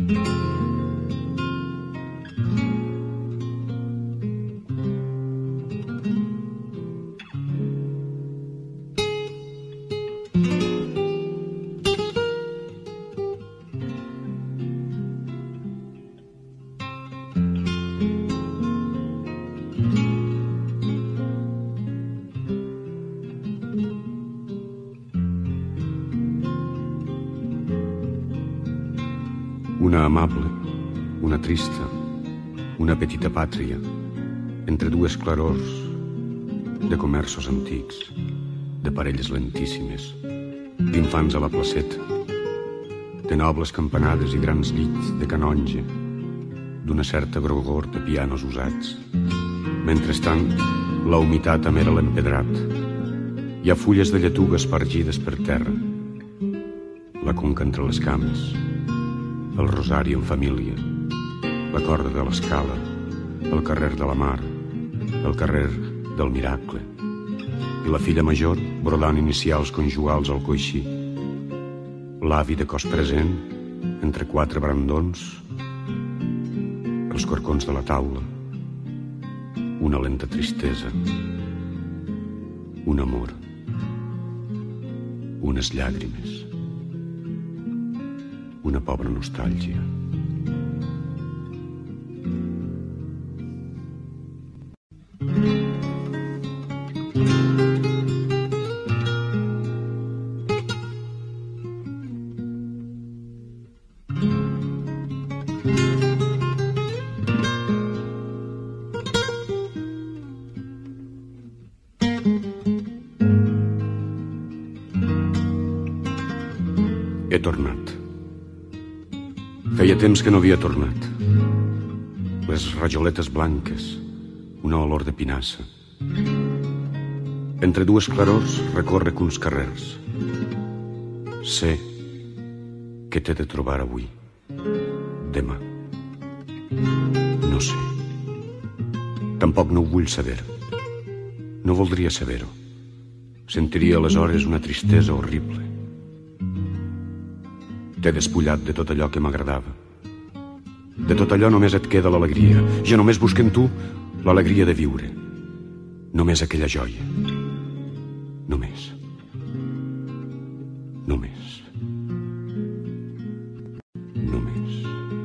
Una amable, una trista, una petita pàtria, entre dues clarors de comerços antics, de parelles lentíssimes, d'infants a la placeta, de nobles campanades i grans llits de canonge, d'una certa grogor de pianos usats. Mentrestant, la humitat amera l'empedrat. Hi ha fulles de lletuga espargides per terra, la conca entre les cames, el rosari en família, la corda de l'escala, el carrer de la mar, el carrer del miracle, i la filla major brodant inicials conjugals al coixí, l'avi de cos present entre quatre brandons, els corcons de la taula, una lenta tristesa, un amor, unes llàgrimes, una pobra nostàlgia. He tornat. Feia temps que no havia tornat. Les rajoletes blanques, una olor de pinassa. Entre dues clarors recórrec uns carrers. Sé que t'he de trobar avui, demà. No sé. Tampoc no ho vull saber. No voldria saber-ho. Sentiria aleshores una tristesa horrible. T'he despullat de tot allò que m'agradava. De tot allò només et queda l'alegria. Jo només busco en tu l'alegria de viure. Només aquella joia. Només. Només. Només.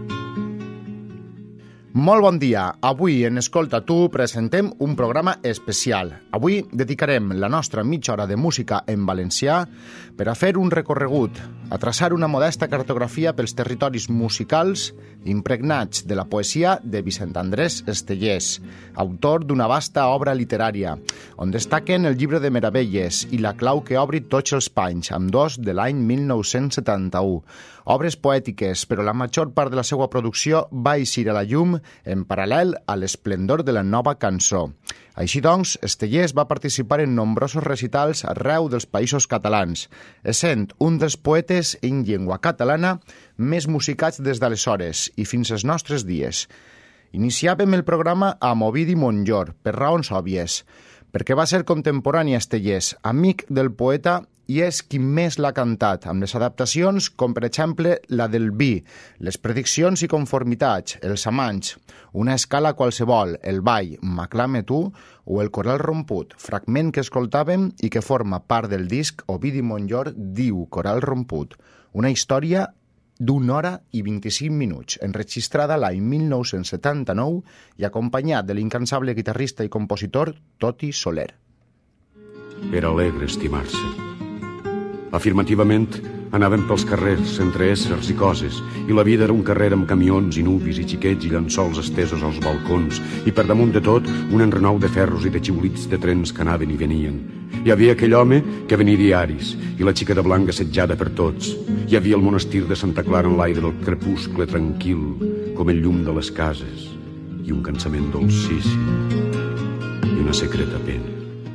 Molt bon dia. Avui en Escolta Tu presentem un programa especial. Avui dedicarem la nostra mitja hora de música en valencià per a fer un recorregut, a traçar una modesta cartografia pels territoris musicals impregnats de la poesia de Vicent Andrés Estellés, autor d'una vasta obra literària, on destaquen el llibre de meravelles i la clau que obri tots els panys, ambdós de l'any 1971. Obres poètiques, però la major part de la seva producció va eixir a la llum en paral·lel a l'esplendor de la nova cançó. Així doncs, Estellés va participar en nombrosos recitals arreu dels països catalans, essent un dels poetes en llengua catalana més musicats des d'aleshores i fins als nostres dies. Iniciàvem el programa amb Ovidi Montllor, per raons òbvies, perquè va ser contemporani a Estellés, amic del poeta, i és qui més l'ha cantat, amb les adaptacions com per exemple la del vi, les prediccions i conformitats, els amants, una escala qualsevol, el ball, m'aclame tu, o el coral romput, fragment que escoltàvem i que forma part del disc Ovidi Montllor diu Coral romput, una història d'1 hora i 25 minuts, enregistrada l'any 1979 i acompanyat de l'incansable guitarrista i compositor Toti Soler. Era alegre estimar-se. Afirmativament, anàvem pels carrers, entre éssers i coses, i la vida era un carrer amb camions i nuvis i xiquets i llençols estesos als balcons, i per damunt de tot un enrenou de ferros i de xiulits de trens que anaven i venien. Hi havia aquell home que venia diaris, i la xica de blanc assetjada per tots. Hi havia el monestir de Santa Clara en l'aire del crepuscle tranquil, com el llum de les cases, i un cansament dolcíssim, i una secreta pena.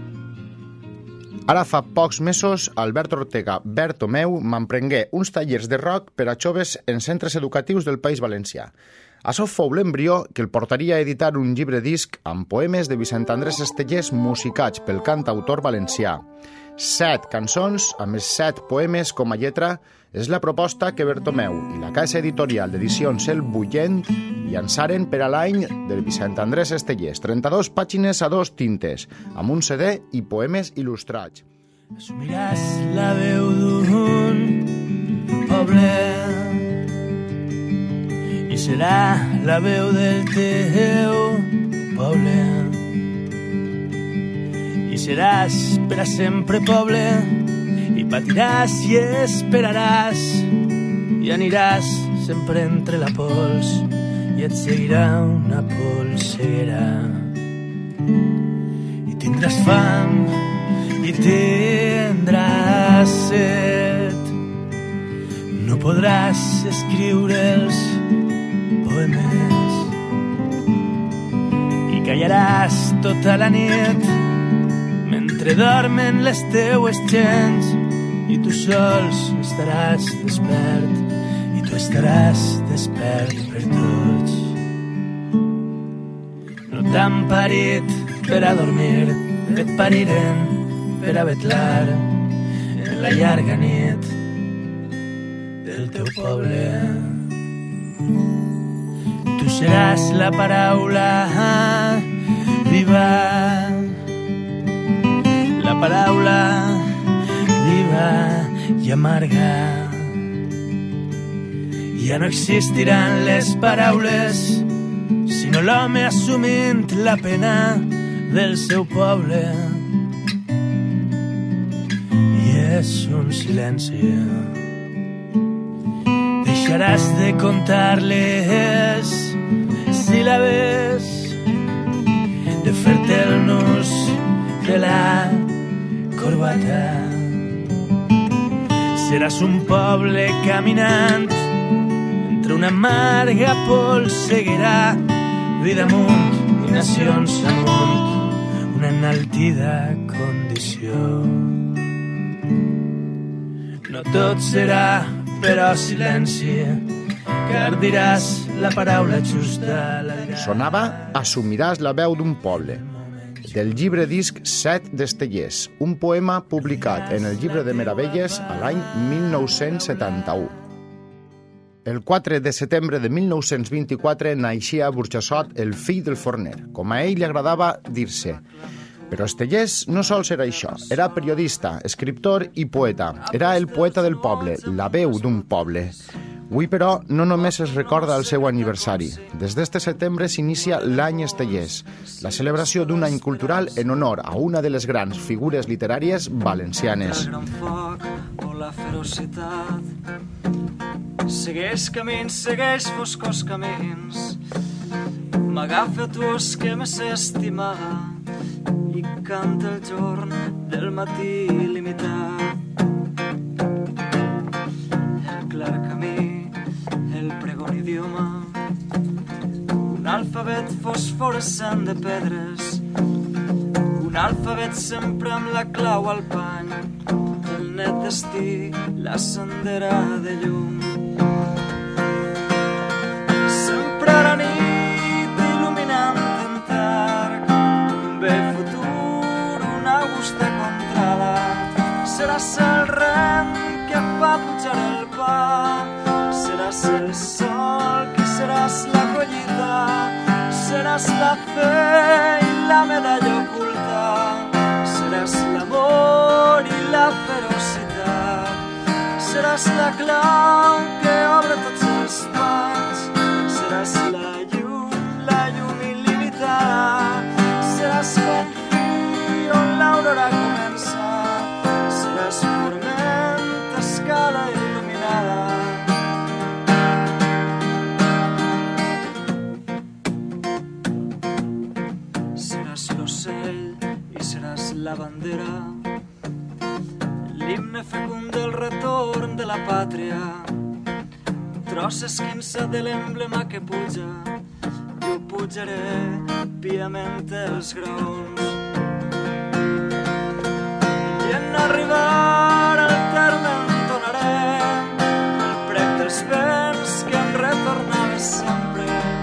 Ara fa pocs mesos, Albert Ortega Bertomeu m'emprengué uns tallers de rock per a joves en centres educatius del País Valencià. Açò fou l'embrió que el portaria a editar un llibre disc amb poemes de Vicent Andrés Estellés musicats pel cantautor valencià. 7 cançons, amb els 7 poemes com a lletra, és la proposta que Bertomeu i la casa editorial d'edicions El Bullent llançaren per a l'any del Vicent Andrés Estellés. 32 pàgines a 2 tintes, amb un CD i poemes il·lustrats. Assumiràs la veu d'un poble i serà la veu del teu poble. I seràs per a sempre poble i patiràs i esperaràs i aniràs sempre entre la pols i et seguirà una polsera. I tindràs fam i tindràs set. No podràs escriure els poemes i callaràs tota la nit mentre dormen les teues gens i tu sols estaràs despert i tu estaràs despert per tots. No t'han parit per a dormir, et pariren per a vetlar en la llarga nit del teu poble. Tu seràs la paraula viva, la paraula viva i amarga. Ja no existiran les paraules, sinó l'home assumint la pena del seu poble. I és un silenci. Deixaràs de contar les síl·labes, de fer-te el nus de la corbata. Seràs un poble caminant entre una amarga polseguera, vida amunt i nacions amunt, una enaltida condició. No tot serà, però silenci, car diràs la paraula justa. Sonava Assumiràs la veu d'un poble, del llibre disc 7 d'Estellés, un poema publicat en el llibre de Meravelles a l'any 1971. El 4 de setembre de 1924 naixia a Burjassot el fill del forner, com a ell li agradava dir-se. Però Estellés no sols era això, era periodista, escriptor i poeta. Era el poeta del poble, la veu d'un poble. Avui, però, no només es recorda el seu aniversari. Des d'este setembre s'inicia l'any Estellés, la celebració d'un any cultural en honor a una de les grans figures literàries valencianes. El gran foc o la ferocitat, segueix camins, segueix foscos camins, m'agafa tu que me sé estimar i canta el jorn del matí limitat. El clar camí, el pregon idioma, un alfabet fosforescent de pedres, un alfabet sempre amb la clau al pany, el net destí, la sendera de llum. Sempre a la nit il·luminant en tard, un bé futur, una augusta contrada, seràs el ren que fa pujar el pa, seràs el sol que seràs la collita, seràs la fe i la medalla oculta, seràs l'amor i la ferocitat, seràs la clau que obre tots els panys, seràs la llum il·limitada, seràs com fi on l'aurora comença, seràs formenta, escala il·luminada. Seràs l'ocell i seràs la bandera, l'himne fecund del retorn de la pàtria, tros esquinça de l'emblema que puja, jo pujaré piament els graons. I en arribar al terme entonaré el prec dels vents que em retornava sempre.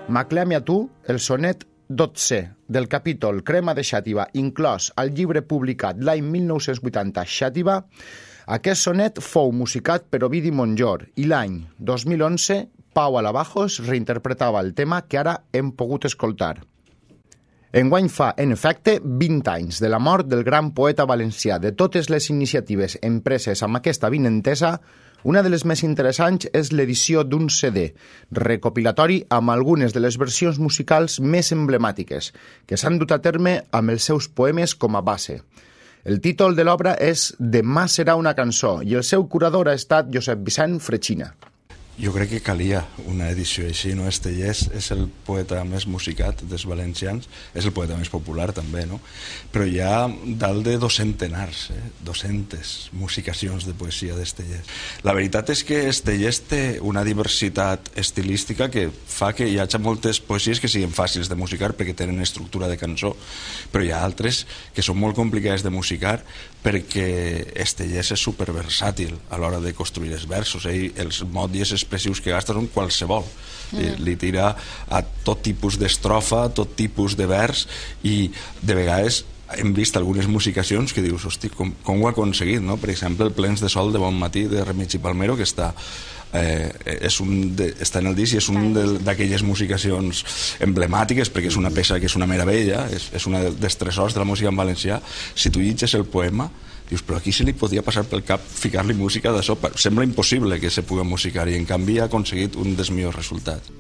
M'aclami a tu el sonet 12 del capítol Crema de Xàtiva, inclòs al llibre publicat l'any 1980 Xàtiva. Aquest sonet fou musicat per Ovidi Montllor i l'any 2011 Pau Alabajos reinterpretava el tema que ara hem pogut escoltar. Enguany fa, en efecte, 20 anys de la mort del gran poeta valencià. De totes les iniciatives empreses amb aquesta vinentesa, una de les més interessants és l'edició d'un CD, recopilatori amb algunes de les versions musicals més emblemàtiques, que s'han dut a terme amb els seus poemes com a base. El títol de l'obra és Demà serà una cançó i el seu curador ha estat Josep Vicent Frechina. Jo crec que calia una edició així, no? Estellés és el poeta més musicat dels valencians, és el poeta més popular també, no? Però hi ha dalt de 200 musicacions de poesia d'Estellés. La veritat és que Estellés té una diversitat estilística que fa que hi hagi moltes poesies que siguin fàcils de musicar perquè tenen estructura de cançó, però hi ha altres que són molt complicades de musicar perquè Estellés és superversàtil a l'hora de construir els versos. Els mots expressius que gasta són qualsevol. Li tira a tot tipus d'estrofa, a tot tipus de vers, i de vegades hem vist algunes musicacions que dius, hosti, com ho ha aconseguit, no? Per exemple, el Plens de Sol de Bon Matí de Remig i Palmero, que està en el disc i és una d'aquelles musicacions emblemàtiques perquè és una peça que és una meravella, és una dels tresors de la música en valencià. Si tu llegeixes el poema dius, però aquí se li podia passar pel cap ficar-li música de sopa. Sembla impossible que se pugui musicar i en canvi ha aconseguit un dels millors resultats.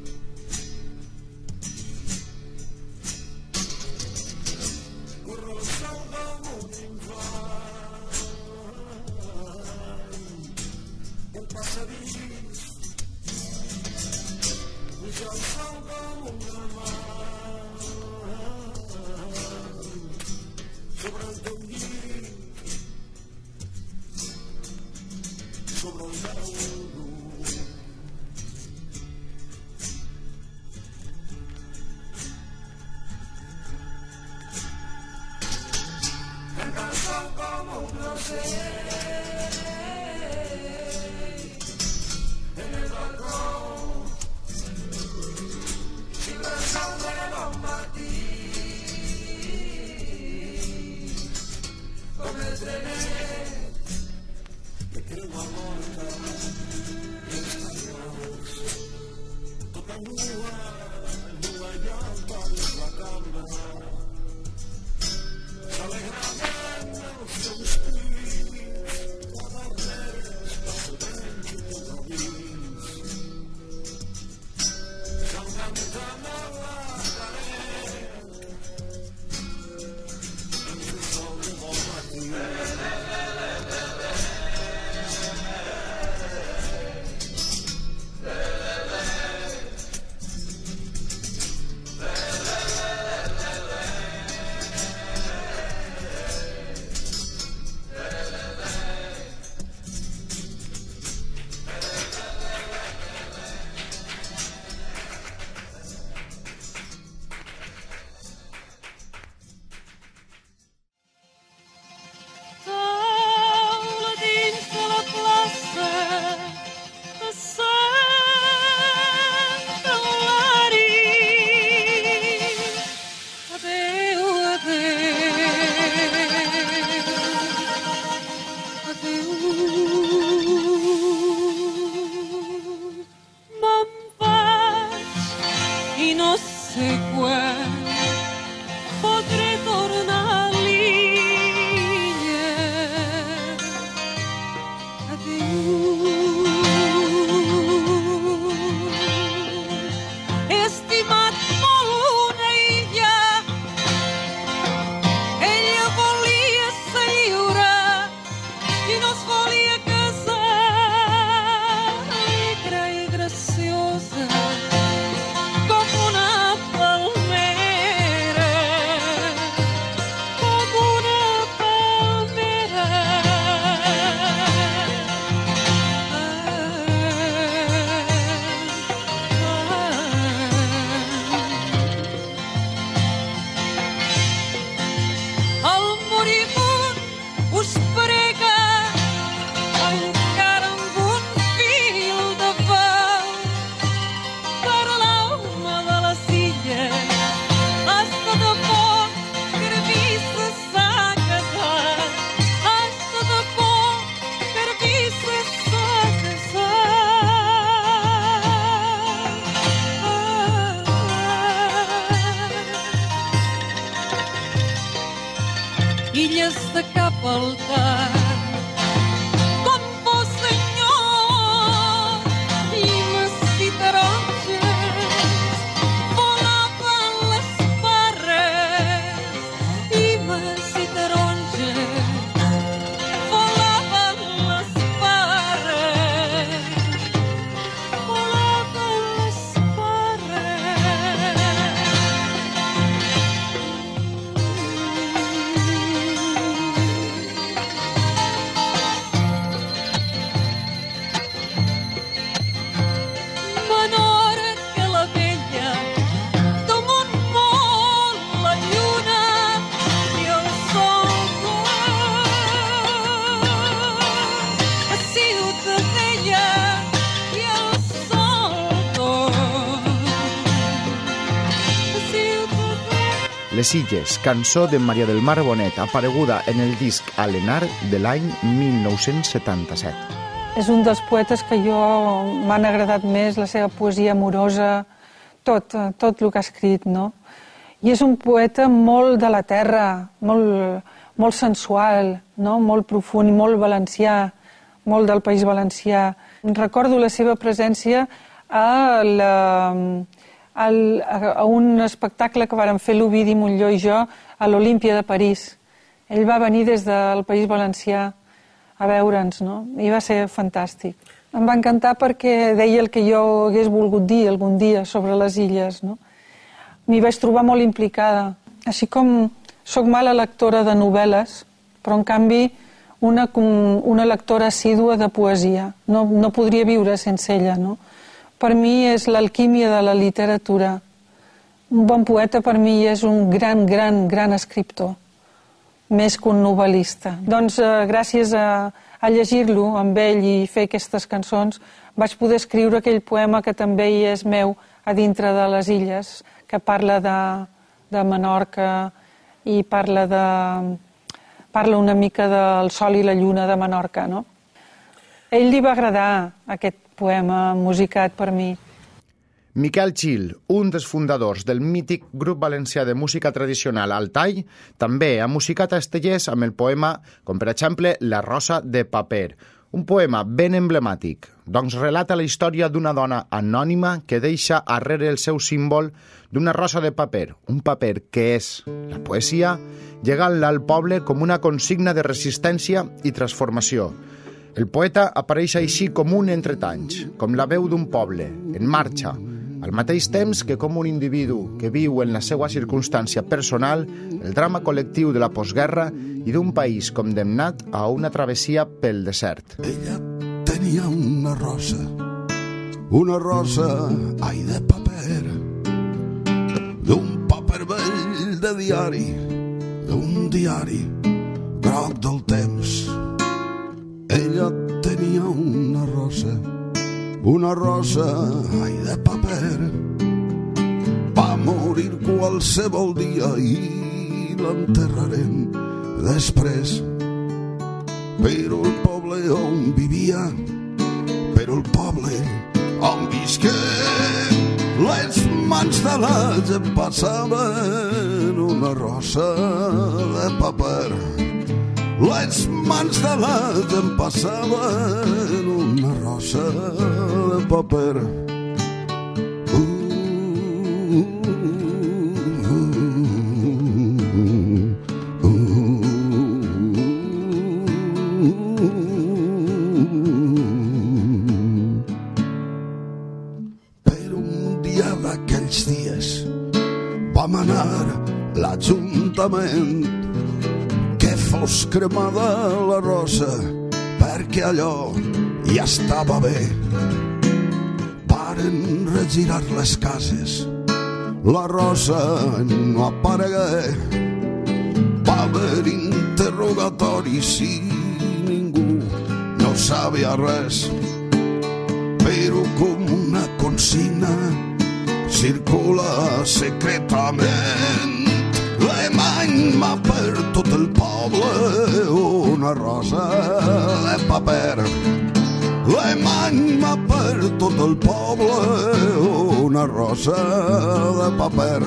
faltar. Com vos, Senyor, i mes i taronges volaven les parres, i mes i taronges volaven les parres, volaven les parres. Menor que la vella, damunt molt la lluna i el sol a Ciutadella i el sol a Ciutadella. Les Illes, cançó de Maria del Mar Bonet, apareguda en el disc Alenar de l'any 1977. És un dels poetes que jo m'han agradat més, la seva poesia amorosa, tot el que ha escrit, no? I és un poeta molt de la terra, molt sensual, no? Molt profund i molt valencià, molt del País Valencià. Recordo la seva presència a un espectacle que vàrem fer l'Ovidi Montllor i jo a l'Olímpia de París. Ell va venir des del País Valencià a veure'ns, no? I va ser fantàstic. Em va encantar perquè deia el que jo hagués volgut dir algun dia sobre les illes, no? M'hi vaig trobar molt implicada. Així com soc mala lectora de novel·les, però en canvi una lectora assídua de poesia. No podria viure sense ella, no? Per mi és l'alquímia de la literatura. Un bon poeta per mi és un gran escriptor, més que un novel·lista. Doncs gràcies a llegir-lo amb ell i fer aquestes cançons vaig poder escriure aquell poema que també hi és meu a dintre de les illes, que parla de Menorca i parla una mica del sol i la lluna de Menorca, no? A ell li va agradar aquest poema musicat per mi. Miquel Gil, un dels fundadors del mític grup valencià de música tradicional Altai, també ha musicat a Estellers amb el poema, com per exemple La rosa de paper, un poema ben emblemàtic, doncs relata la història d'una dona anònima que deixa arrere el seu símbol d'una rosa de paper, un paper que és la poesia, llegant-la al poble com una consigna de resistència i transformació. El poeta apareix així com un entretanys, com la veu d'un poble, en marxa, al mateix temps que com un individu que viu en la seva circumstància personal el drama col·lectiu de la postguerra i d'un país condemnat a una travessia pel desert. Ella tenia una rosa, ai, de paper, d'un paper vell de diari, d'un diari groc del temps. Ella tenia una rosa, ai, de paper. Va morir qualsevol dia i l'enterrarem després. Però el poble on vivia, però el poble on visqué, les mans de la gent passaven una rosa de paper. Les mans de la gent passaven una rosa de paper. Per un dia d'aquells dies vam anar a l'Ajuntament que fos cremada la rosa perquè allò ja estava bé. Varen regirar les cases, la rosa no aparegué. Va haver interrogatoris i ningú no sabia res, però com una consigna circula secretament. L'emany per tot el poble una rosa de paper. L'emany per tot el poble una rosa de paper.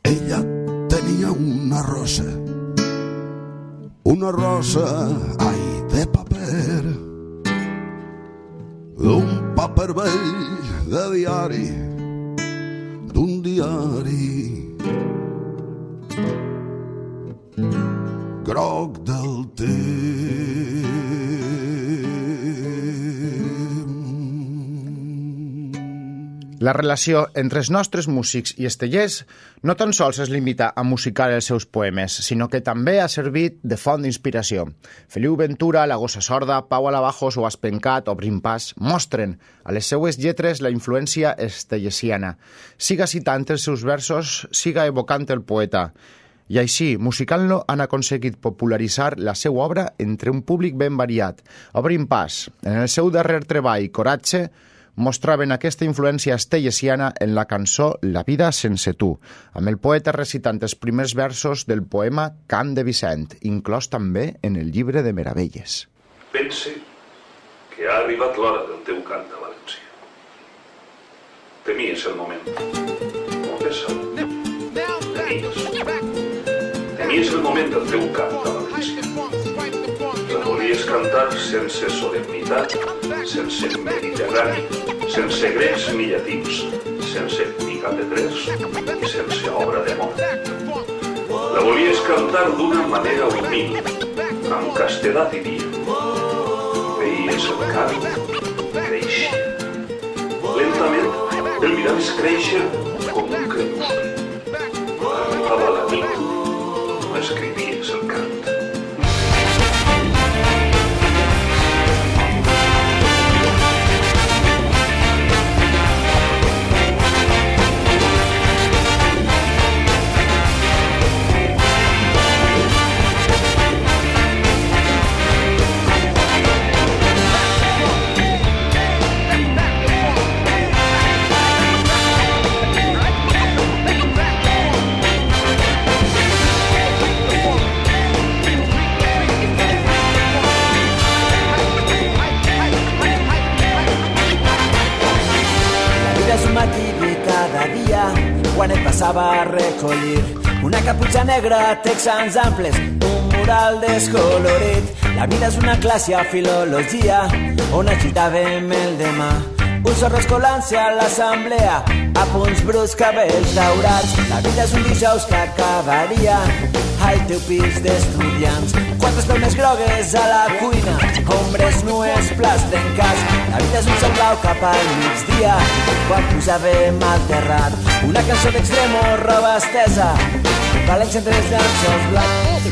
ella tenia una rosa, ai, de paper, d'un paper vell de diari, d'un diari groc del temps. La relació entre els nostres músics i estellers no tan sols es limita a musicar els seus poemes, sinó que també ha servit de font d'inspiració. Feliu Ventura, La Gossa Sorda, Pau Alabajos o Aspencat o Brimpàs mostren a les seues lletres la influència estellesiana, siga citant els seus versos, siga evocant el poeta. I així, musicant-lo, han aconseguit popularitzar la seva obra entre un públic ben variat. A Brimpàs, en el seu darrer treball, Coratge, mostraven aquesta influència estellesiana en la cançó La vida sense tu, amb el poeta recitant els primers versos del poema Cant de Vicent, inclòs també en el llibre de Meravelles. Pense que ha arribat l'hora del teu cant de València. Temies el moment. Confessa-ho. Temies el moment del teu cant de València. La volies cantar sense solemnitat, sense mediterrani, sense grecs ni llatins, sense ni catetres i sense obra de món. La volies cantar d'una manera humil, amb castedat diria. Veies el cant créixer. Lentament el miraves créixer com un crepuscle. Arribava la nit, no escrivies el cant. Quan et passava a recollir una caputxa negra, texans amples, un mural descolorit. La vida és una classe a filologia on agitàvem el demà. Un zorro escolant-se a l'assemblea, a punts bruts, cabells daurats. La vida és un dijous que acabaria al teu pis d'estudiants. Quantes peunes grogues a la cuina, ombres nues, plats trencats. La vida és un cel blau cap al migdia, quan posàvem al terrat. Una cançó d'extremo, roba estesa, València entre els llençols blancs.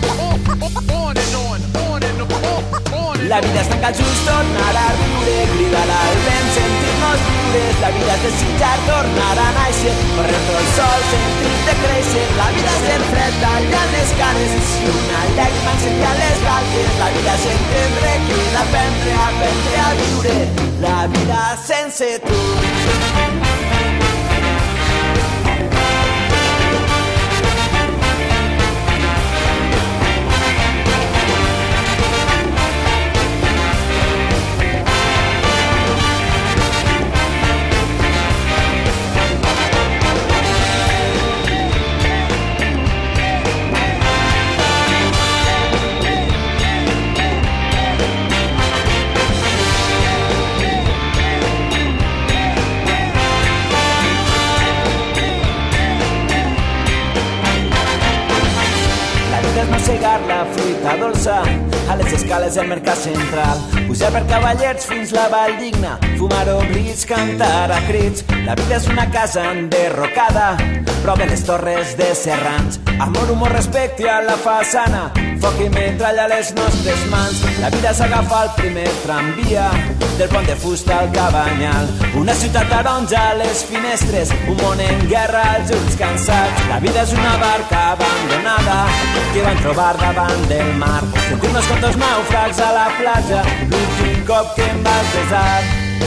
La vida és tancar just, tornar a riure, cridar al vent, sentir-nos lliures. La vida és desitjar, tornar a néixer, correr tot el sol, sentir-te créixer. La vida és el fred, tallant les canes, i una llàgrima encendria les galtes. La vida és entendre, cridar, aprendre a viure. La vida sense tu. Segar la fruita dolça a les escales del mercat central, pujar per cavallets fins la Vall Digna, fumar oblits, cantar a crits. La vida és una casa enderrocada, prop de les torres de Serrans. Amor, humor, respecte a la façana, foc i metralla a les nostres mans. La vida és agafar el primer tramvia del pont de fusta al Cabanyal. Una ciutat taronja a les finestres, un món en guerra als ulls cansats. La vida és una barca abandonada que van trobar davant del mar. Sentim-nos com dos nàufrags a la platja, l'últim cop que em vas besar.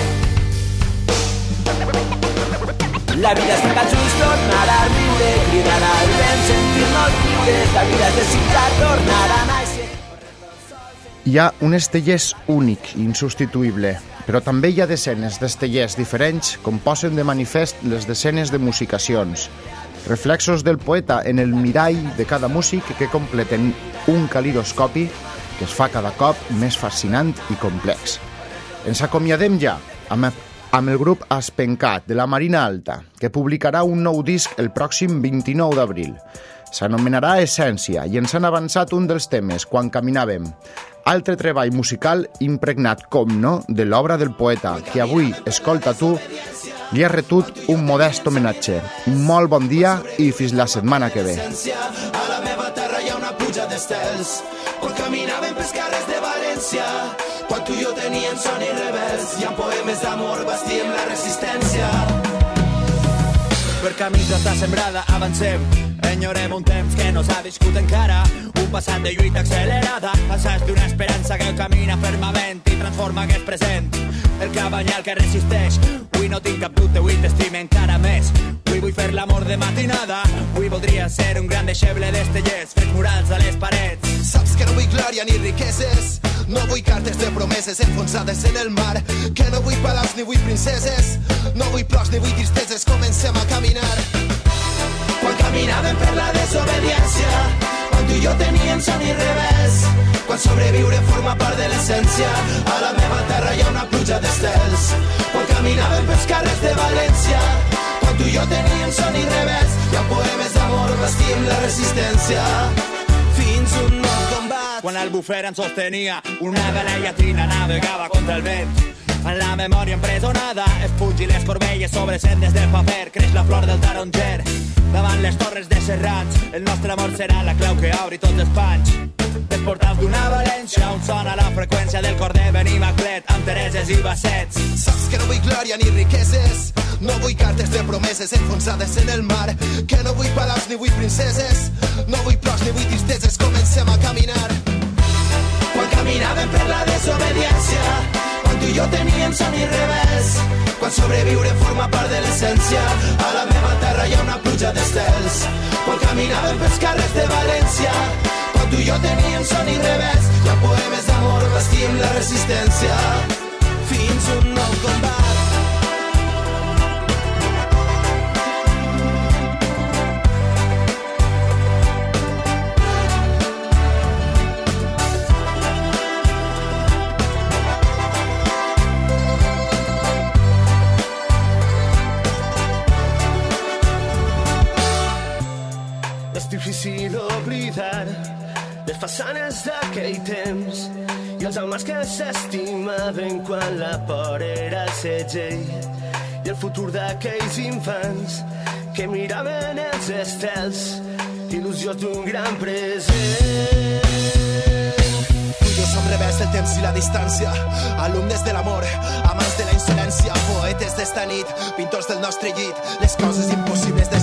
La vida és tancar just, tornar a riure, cridar al vent, sentir-nos lliures. La vida és desitjar, tornar a néixer. Hi ha un estellers únic i insubstituïble, però també hi ha desenes d'estellers diferents com posen de manifest les desenes de musicacions. reflexos del poeta en el mirall de cada músic que completen un calidoscopi que es fa cada cop més fascinant i complex. Ens acomiadem ja amb el grup Aspencat de la Marina Alta, que publicarà un nou disc el pròxim 29 d'abril. S'anomenarà Essència i ens han avançat un dels temes, Quan caminàvem. Altre treball musical impregnat, com no, de l'obra del poeta, que avui, escolta tu, li ha retut un modest homenatge. Un molt bon dia i fins la setmana que ve. A la meva terra hi ha una pluja d'estels. Quan caminàvem pels carrers de València, quan tu i jo teníem son i rebels, i amb poemes d'amor bastíem la resistència. Per camins d'estar sembrada avancem, enyorem un temps que no s'ha viscut encara, un passat de lluita accelerada, assaig d'una esperança que camina fermament i transforma aquest present. El cabanyal que resisteix, avui no tinc cap dubte, avui t'estime encara més. Avui vull fer l'amor de matinada, avui voldria ser un gran deixeble d'estellers, fets murals a les parets. Saps que no vull glòria ni riqueses, no vull cartes de promeses enfonsades en el mar, que no vull palaus ni vull princeses, no vull plors ni vull tristeses, comencem a caminar. Quan caminàvem per la desobediència, quan tu i jo teníem son i revés, quan sobreviure forma part de l'essència, a la meva terra hi ha una pluja d'estels. Quan caminàvem pels carrers de València, quan tu i jo teníem son i revés, i amb poemes d'amor bastíem la resistència. Fins un nou combat. Quan el bufer ens sostenia, una vela llatina navegava contra el vent. En la memòria empresonada, es fuig i les corbelles sobre sendes del paper, creix la flor del taronger. Davant les torres de Serrans, el nostre amor serà la clau que obri tots els panys. Els portals d'una València on sona la freqüència del cor de Benimaclet amb Tereses i Bassets. Saps que no vull glòria ni riqueses, no vull cartes de promeses enfonsades en el mar, que no vull palaus ni vull princeses, no vull plors ni vull tristeses, comencem a caminar. Quan caminàvem per la desobediència, quan tu i jo teníem son i revés, quan sobreviure forma part de l'essència, a la meva terra hi ha una pluja d'estels. Quan caminàvem pels carrers de València, quan tu i jo teníem son i revés, i amb poemes d'amor bastíem la resistència. Fins un nou combat. Difícil oblidar les façanes d'aquell temps i els homes que s'estimaven quan la por era el segell i el futur d'aquells infants que miraven els estels, il·lusió d'un gran present. Tu i jo som rebels del temps i la distància, alumnes de l'amor, amants de la insolència, poetes d'esta nit, pintors del nostre llit, les coses impossibles de